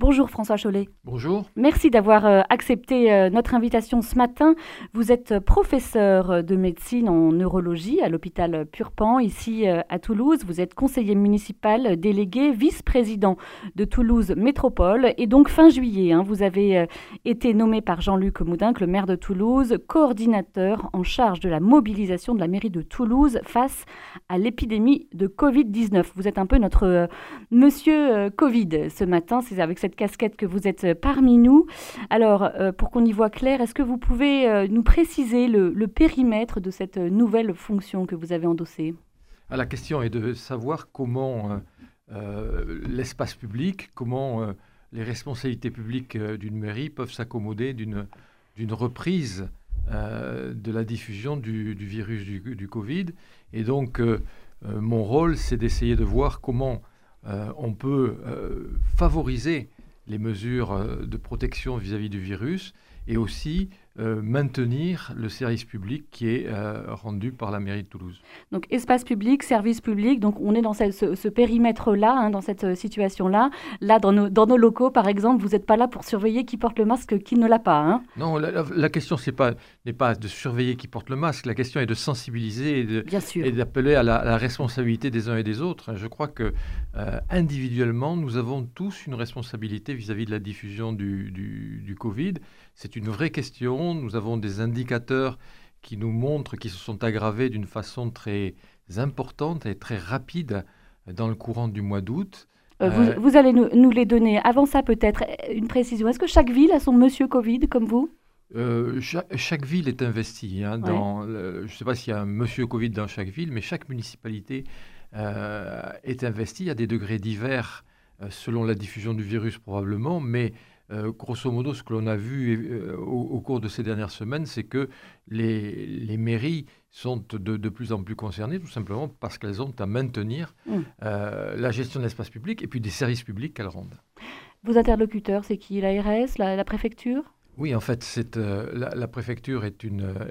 Bonjour François Chollet. Bonjour. Merci d'avoir accepté notre invitation ce matin. Vous êtes professeur de médecine en neurologie à l'hôpital Purpan, ici à Toulouse. Vous êtes conseiller municipal délégué, vice-président de Toulouse Métropole. Et donc fin juillet, vous avez été nommé par Jean-Luc Moudenc, le maire de Toulouse, coordinateur en charge de la mobilisation de la mairie de Toulouse face à l'épidémie de Covid-19. Vous êtes un peu notre monsieur Covid ce matin. C'est avec cette casquette que vous êtes parmi nous. Alors, pour qu'on y voit clair, est-ce que vous pouvez nous préciser le périmètre de cette nouvelle fonction que vous avez endossée ? La question est de savoir comment l'espace public, comment les responsabilités publiques d'une mairie peuvent s'accommoder d'une reprise de la diffusion du virus du Covid. Et donc, mon rôle, c'est d'essayer de voir comment on peut favoriser les mesures de protection vis-à-vis du virus et aussi maintenir le service public qui est rendu par la mairie de Toulouse. Donc espace public, service public, donc on est dans ce périmètre-là, dans cette situation-là. Là, dans nos locaux, par exemple, vous n'êtes pas là pour surveiller qui porte le masque, qui ne l'a pas. Non, la question n'est pas de surveiller qui porte le masque, la question est de sensibiliser et d'appeler à la responsabilité des uns et des autres. Je crois que individuellement, nous avons tous une responsabilité vis-à-vis de la diffusion du Covid. C'est une vraie question. Nous avons des indicateurs qui nous montrent qu'ils se sont aggravés d'une façon très importante et très rapide dans le courant du mois d'août. Vous allez nous les donner. Avant ça, peut-être, une précision. Est-ce que chaque ville a son monsieur Covid, comme vous ? Chaque ville est investie. Je ne sais pas s'il y a un monsieur Covid dans chaque ville, mais chaque municipalité est investie à des degrés divers selon la diffusion du virus probablement, mais grosso modo, ce que l'on a vu au cours de ces dernières semaines, c'est que les mairies sont de plus en plus concernées, tout simplement parce qu'elles ont à maintenir la gestion de l'espace public et puis des services publics qu'elles rendent. Vos interlocuteurs, c'est qui ? L'ARS, la préfecture ? Oui, en fait, la préfecture est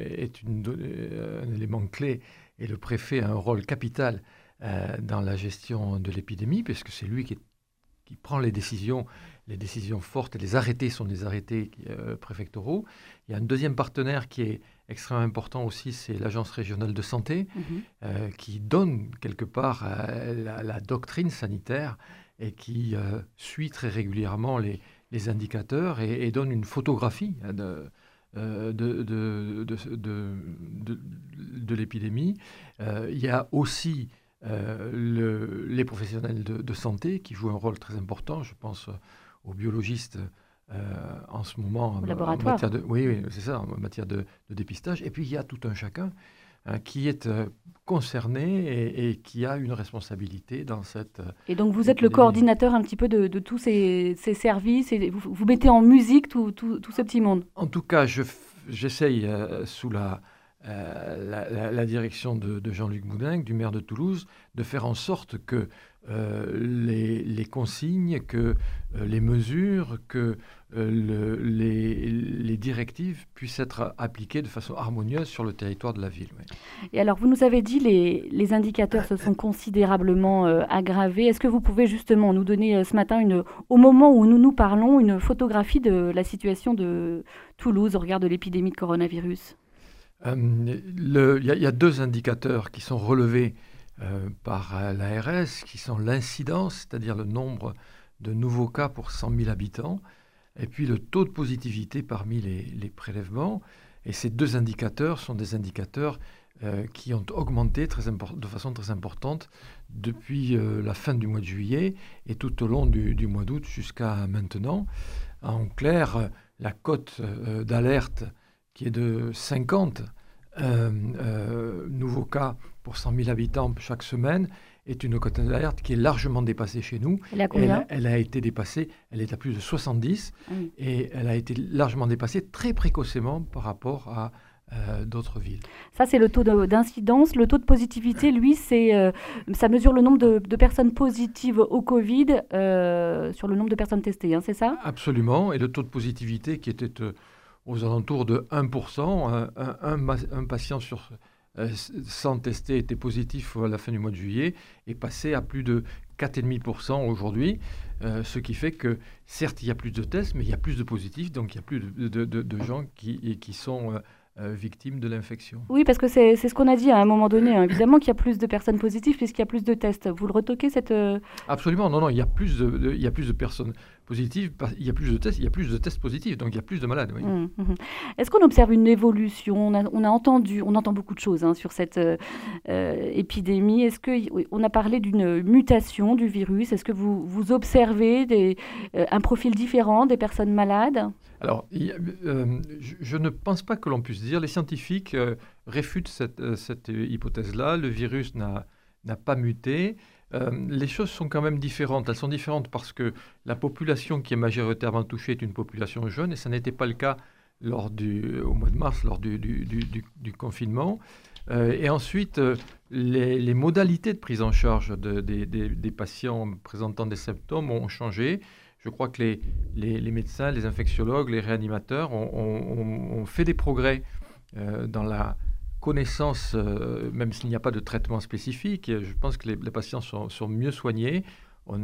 un élément clé et le préfet a un rôle capital dans la gestion de l'épidémie, puisque c'est lui qui prend les décisions fortes, et les arrêtés sont des arrêtés préfectoraux. Il y a un deuxième partenaire qui est extrêmement important aussi, c'est l'Agence régionale de santé, qui donne quelque part la doctrine sanitaire et qui suit très régulièrement les indicateurs et donne une photographie de l'épidémie. Il y a aussi les professionnels de santé qui jouent un rôle très important. Je pense aux biologistes en ce moment en matière en matière de dépistage. Et puis il y a tout un chacun qui est concerné et qui a une responsabilité dans cette... Et donc vous êtes le coordinateur un petit peu de tous ces services et vous mettez en musique tout ce petit monde. En tout cas, j'essaye sous la direction de Jean-Luc Moudenc, du maire de Toulouse, de faire en sorte que les consignes, que les mesures, que les directives puissent être appliquées de façon harmonieuse sur le territoire de la ville. Oui. Et alors, vous nous avez dit les indicateurs se sont considérablement aggravés. Est-ce que vous pouvez justement nous donner ce matin, au moment où nous parlons, une photographie de la situation de Toulouse au regard de l'épidémie de coronavirus ? Il y a deux indicateurs qui sont relevés par l'ARS, qui sont l'incidence, c'est-à-dire le nombre de nouveaux cas pour 100 000 habitants, et puis le taux de positivité parmi les prélèvements. Et ces deux indicateurs sont des indicateurs qui ont augmenté de façon très importante depuis la fin du mois de juillet et tout au long du mois d'août jusqu'à maintenant. En clair, la cote d'alerte qui est de 50 nouveaux cas pour 100 000 habitants chaque semaine, est une cote d'alerte qui est largement dépassée chez nous. Elle est à combien ? Elle a été dépassée, elle est à plus de 70, et elle a été largement dépassée très précocement par rapport à d'autres villes. Ça, c'est le taux d'incidence. Le taux de positivité, lui, ça mesure le nombre de personnes positives au Covid sur le nombre de personnes testées, c'est ça ? Absolument, et le taux de positivité qui était aux alentours de 1%, un patient sur 100 testés était positif à la fin du mois de juillet, est passé à plus de 4,5% aujourd'hui, ce qui fait que, certes, il y a plus de tests, mais il y a plus de positifs, donc il y a plus de gens qui sont victimes de l'infection. Oui, parce que c'est ce qu'on a dit à un moment donné, hein. Évidemment qu'il y a plus de personnes positives puisqu'il y a plus de tests. Vous le retoquez, cette... Absolument, non, il y a plus il y a plus de personnes positives, il y a plus de tests, il y a plus de tests positifs, donc il y a plus de malades. Oui. Est-ce qu'on observe une évolution? On entend beaucoup de choses, hein, sur cette épidémie. Est-ce qu'on a parlé d'une mutation du virus? Est-ce que vous observez un profil différent des personnes malades? Alors, je ne pense pas que l'on puisse dire. Les scientifiques réfutent cette hypothèse-là. Le virus n'a pas muté. Les choses sont quand même différentes. Elles sont différentes parce que la population qui est majoritairement touchée est une population jeune, et ça n'était pas le cas au mois de mars, lors du confinement. Et ensuite, les modalités de prise en charge des patients présentant des symptômes ont changé. Je crois que les médecins, les infectiologues, les réanimateurs ont fait des progrès dans la connaissance, même s'il n'y a pas de traitement spécifique. Je pense que les patients sont mieux soignés. On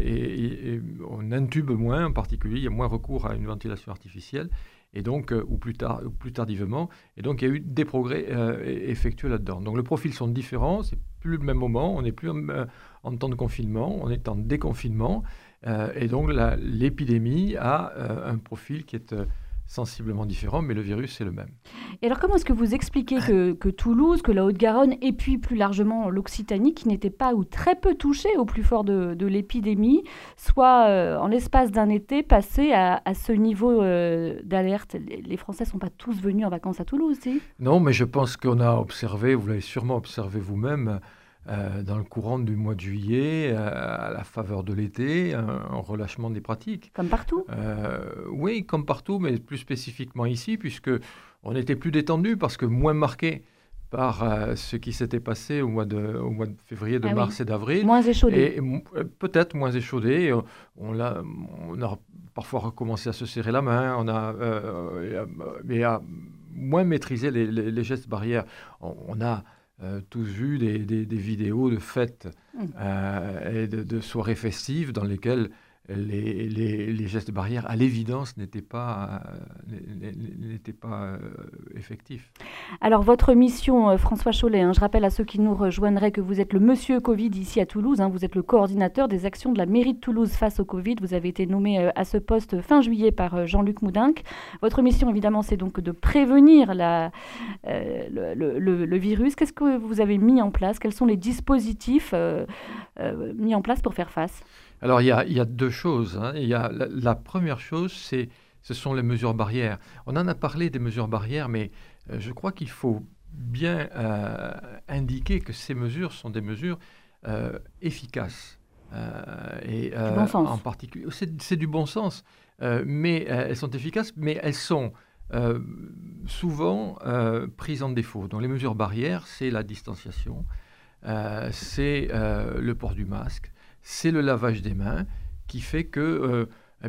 intube moins, en particulier. Il y a moins recours à une ventilation artificielle, et donc, ou plus tardivement. Et donc, il y a eu des progrès effectués là-dedans. Donc, les profils sont différents. C'est plus le même moment. On n'est plus en temps de confinement. On est en déconfinement. Et donc, l'épidémie a un profil qui est sensiblement différent, mais le virus est le même. Et alors, comment est-ce que vous expliquez que Toulouse, que la Haute-Garonne, et puis plus largement l'Occitanie, qui n'était pas ou très peu touchée au plus fort de l'épidémie, soit en l'espace d'un été passé à ce niveau d'alerte? Les Français ne sont pas tous venus en vacances à Toulouse, si? Non, mais je pense qu'on a observé, vous l'avez sûrement observé vous-même, dans le courant du mois de juillet, à la faveur de l'été, un relâchement des pratiques. Comme partout? Oui, comme partout, mais plus spécifiquement ici, puisque on était plus détendu parce que moins marqué par ce qui s'était passé au mois de février, de mars et d'avril. Moins échaudé. Et peut-être moins échaudé. On a parfois recommencé à se serrer la main, mais à moins maîtriser les gestes barrières. On a tous vu des vidéos de fêtes et de soirées festives dans lesquelles les gestes barrières, à l'évidence, n'étaient pas effectifs. Alors, votre mission, François Chollet, je rappelle à ceux qui nous rejoindraient que vous êtes le monsieur Covid ici à Toulouse. Vous êtes le coordinateur des actions de la mairie de Toulouse face au Covid. Vous avez été nommé à ce poste fin juillet par Jean-Luc Moudinque. Votre mission, évidemment, c'est donc de prévenir le virus. Qu'est-ce que vous avez mis en place? Quels sont les dispositifs mis en place pour faire face? Alors, il y a deux choses. Il y a la première chose, ce sont les mesures barrières. On en a parlé des mesures barrières, mais je crois qu'il faut bien indiquer que ces mesures sont des mesures efficaces. Du bon sens. En particulier, c'est du bon sens, mais elles sont efficaces, mais elles sont souvent prises en défaut. Donc, les mesures barrières, c'est la distanciation, c'est le port du masque, c'est le lavage des mains qui fait que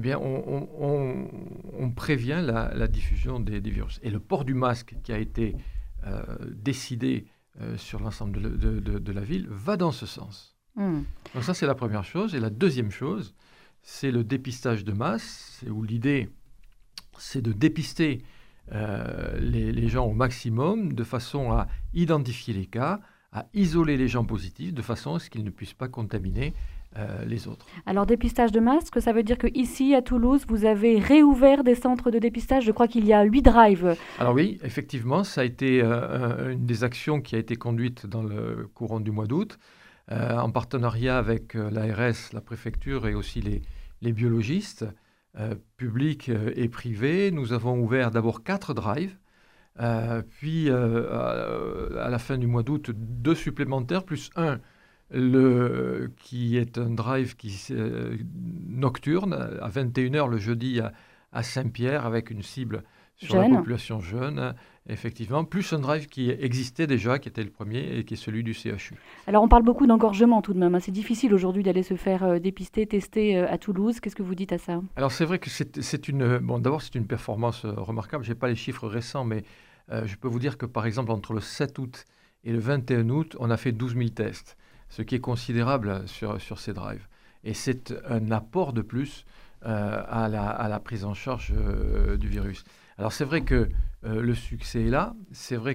on prévient la diffusion des virus. Et le port du masque qui a été décidé sur l'ensemble de la ville va dans ce sens. Donc ça, c'est la première chose. Et la deuxième chose, c'est le dépistage de masse, où l'idée, c'est de dépister les gens au maximum de façon à identifier les cas, à isoler les gens positifs de façon à ce qu'ils ne puissent pas contaminer les autres. Alors, dépistage de masques, ça veut dire qu'ici, à Toulouse, vous avez réouvert des centres de dépistage. Je crois qu'il y a 8 drives. Alors oui, effectivement, ça a été une des actions qui a été conduite dans le courant du mois d'août, en partenariat avec l'ARS, la préfecture et aussi les biologistes, publics et privés. Nous avons ouvert d'abord 4 drives, puis à la fin du mois d'août, 2 supplémentaires, plus un qui est un drive nocturne à 21h le jeudi à Saint-Pierre avec une cible sur la population jeune, effectivement, plus un drive qui existait déjà, qui était le premier et qui est celui du CHU. Alors on parle beaucoup d'engorgement tout de même. C'est difficile aujourd'hui d'aller se faire dépister, tester à Toulouse. Qu'est-ce que vous dites à ça? Alors c'est vrai que d'abord c'est une performance remarquable. Je n'ai pas les chiffres récents, mais je peux vous dire que par exemple entre le 7 août et le 21 août, on a fait 12 000 tests. ce qui est considérable sur ces drives. Et c'est un apport de plus à la prise en charge du virus. Alors c'est vrai que le succès est là, c'est vrai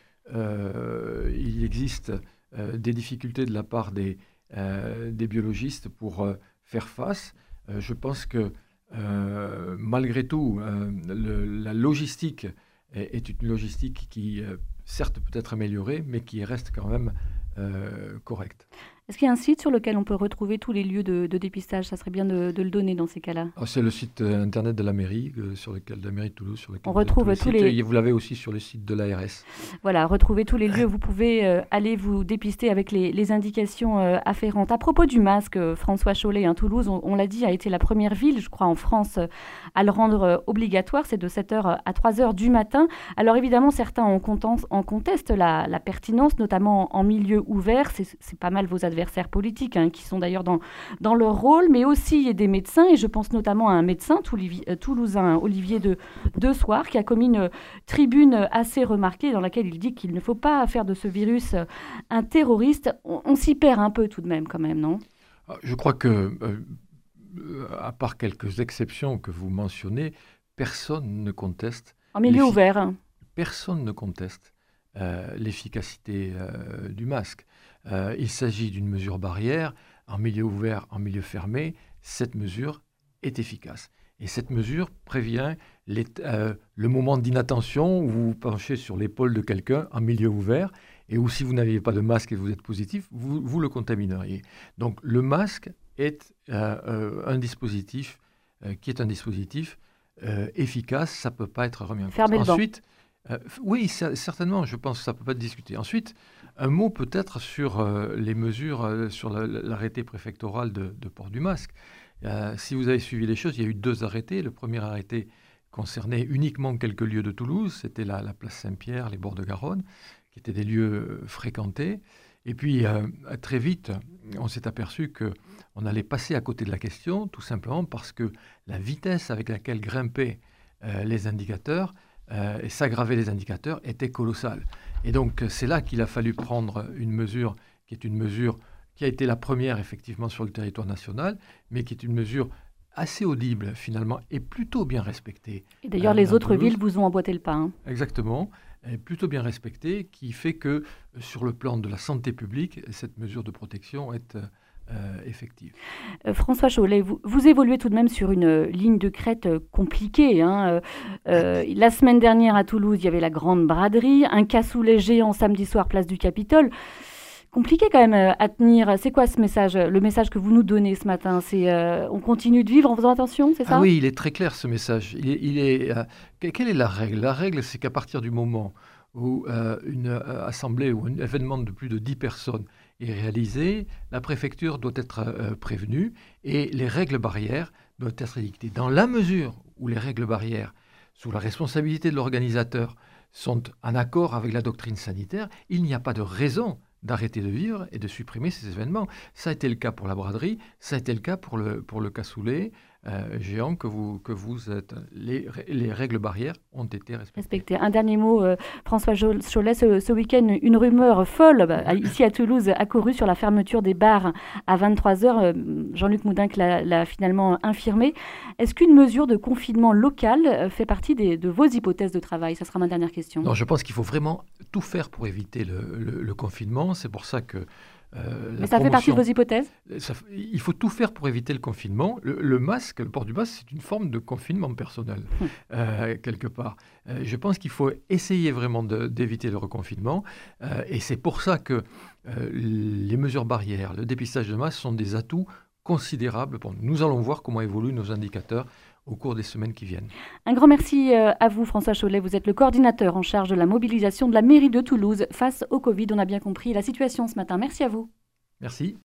qu'il existe des difficultés de la part des biologistes pour faire face. Je pense que malgré tout, la logistique est une logistique qui, certes, peut être améliorée, mais qui reste quand même correcte. Est-ce qu'il y a un site sur lequel on peut retrouver tous les lieux de dépistage? Ça serait bien de le donner dans ces cas-là. C'est le site internet de la mairie, de la mairie de Toulouse. Sur lequel on retrouve tous les... Et vous l'avez aussi sur le site de l'ARS. Voilà, retrouvez tous les lieux. Vous pouvez aller vous dépister avec les indications afférentes. À propos du masque, François Chollet, Toulouse, on l'a dit, a été la première ville, je crois, en France, à le rendre obligatoire. C'est de 7h à 3h du matin. Alors évidemment, certains en contestent la pertinence, notamment en milieu ouvert. C'est pas mal vos adversaires politiques, qui sont d'ailleurs dans leur rôle, mais aussi il y a des médecins, et je pense notamment à un médecin toulousain, Olivier de Soir, qui a commis une tribune assez remarquée dans laquelle il dit qu'il ne faut pas faire de ce virus un terroriste. On s'y perd un peu tout de même quand même, non? Je crois que, à part quelques exceptions que vous mentionnez, personne ne conteste... En milieu ouvert. Personne ne conteste l'efficacité du masque. Il s'agit d'une mesure barrière, en milieu ouvert, en milieu fermé, cette mesure est efficace. Et cette mesure prévient le moment d'inattention où vous vous penchez sur l'épaule de quelqu'un en milieu ouvert, et où si vous n'aviez pas de masque et vous êtes positif, vous le contamineriez. Donc le masque est un dispositif qui est un dispositif efficace, ça ne peut pas être remis en cause. Ensuite, oui, certainement, je pense que ça ne peut pas être discuté. Ensuite, un mot peut-être sur les mesures, sur l'arrêté préfectoral de port du masque. Si vous avez suivi les choses, il y a eu 2 arrêtés. Le premier arrêté concernait uniquement quelques lieux de Toulouse. C'était la place Saint-Pierre, les bords de Garonne, qui étaient des lieux fréquentés. Et puis, très vite, on s'est aperçu qu'on allait passer à côté de la question, tout simplement parce que la vitesse avec laquelle grimpaient les indicateurs et s'aggraver les indicateurs était colossal. Et donc, c'est là qu'il a fallu prendre une mesure qui a été la première, effectivement, sur le territoire national, mais qui est une mesure assez audible, finalement, et plutôt bien respectée. Et d'ailleurs, les autres villes vous ont emboîté le pas. Exactement, et plutôt bien respectée, qui fait que, sur le plan de la santé publique, cette mesure de protection est... effective. François Chollet, vous évoluez tout de même sur une ligne de crête compliquée. La semaine dernière à Toulouse, il y avait la grande braderie, un cassoulet géant samedi soir, place du Capitole. Compliqué quand même à tenir. C'est quoi ce message, le message que vous nous donnez ce matin? C'est on continue de vivre en faisant attention, c'est ça? Oui, il est très clair ce message. Quelle est la règle? La règle, c'est qu'à partir du moment où une assemblée ou un événement de plus de 10 personnes est réalisé, la préfecture doit être prévenue et les règles barrières doivent être édictées. Dans la mesure où les règles barrières, sous la responsabilité de l'organisateur, sont en accord avec la doctrine sanitaire, il n'y a pas de raison d'arrêter de vivre et de supprimer ces événements. Ça a été le cas pour la braderie, ça a été le cas pour le cassoulet géant que vous êtes. Les règles barrières ont été respectées. Un dernier mot, François Chollet, ce week-end, une rumeur folle ici à Toulouse a couru sur la fermeture des bars à 23h. Jean-Luc Moudinque l'a finalement infirmé. Est-ce qu'une mesure de confinement local fait partie de vos hypothèses de travail? Ça sera ma dernière question. Non, je pense qu'il faut vraiment tout faire pour éviter le confinement. C'est pour ça que mais ça fait partie de vos hypothèses? Il faut tout faire pour éviter le confinement. Le masque, le port du masque, c'est une forme de confinement personnel, quelque part. Je pense qu'il faut essayer vraiment d'éviter le reconfinement. Et c'est pour ça que les mesures barrières, le dépistage de masse sont des atouts considérables. Bon, nous allons voir comment évoluent nos indicateurs au cours des semaines qui viennent. Un grand merci à vous, François Chollet. Vous êtes le coordinateur en charge de la mobilisation de la mairie de Toulouse face au Covid. On a bien compris la situation ce matin. Merci à vous. Merci.